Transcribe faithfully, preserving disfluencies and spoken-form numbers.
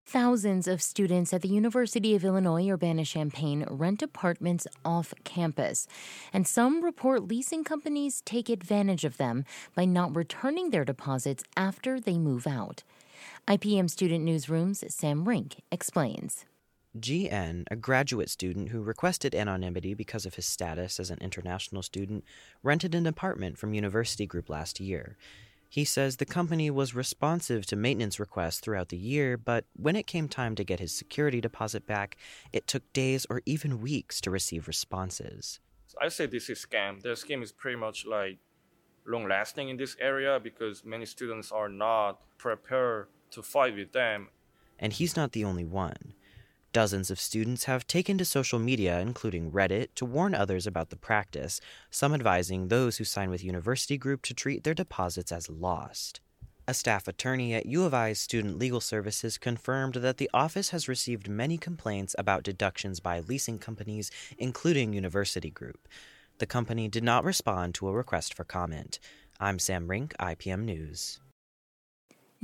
Thousands of students at the University of Illinois Urbana-Champaign rent apartments off campus, and some report leasing companies take advantage of them by not returning their deposits after they move out. I P M Student Newsroom's Sam Rink explains. G N, a graduate student who requested anonymity because of his status as an international student, rented an apartment from University Group last year. He says the company was responsive to maintenance requests throughout the year, but when it came time to get his security deposit back, it took days or even weeks to receive responses. I say this is a scam. The scheme is pretty much like long-lasting in this area because many students are not prepared to fight with them. And he's not the only one. Dozens of students have taken to social media, including Reddit, to warn others about the practice, some advising those who sign with University Group to treat their deposits as lost. A staff attorney at U of I's Student Legal Services confirmed that the office has received many complaints about deductions by leasing companies, including University Group. The company did not respond to a request for comment. I'm Sam Rink, I P M News.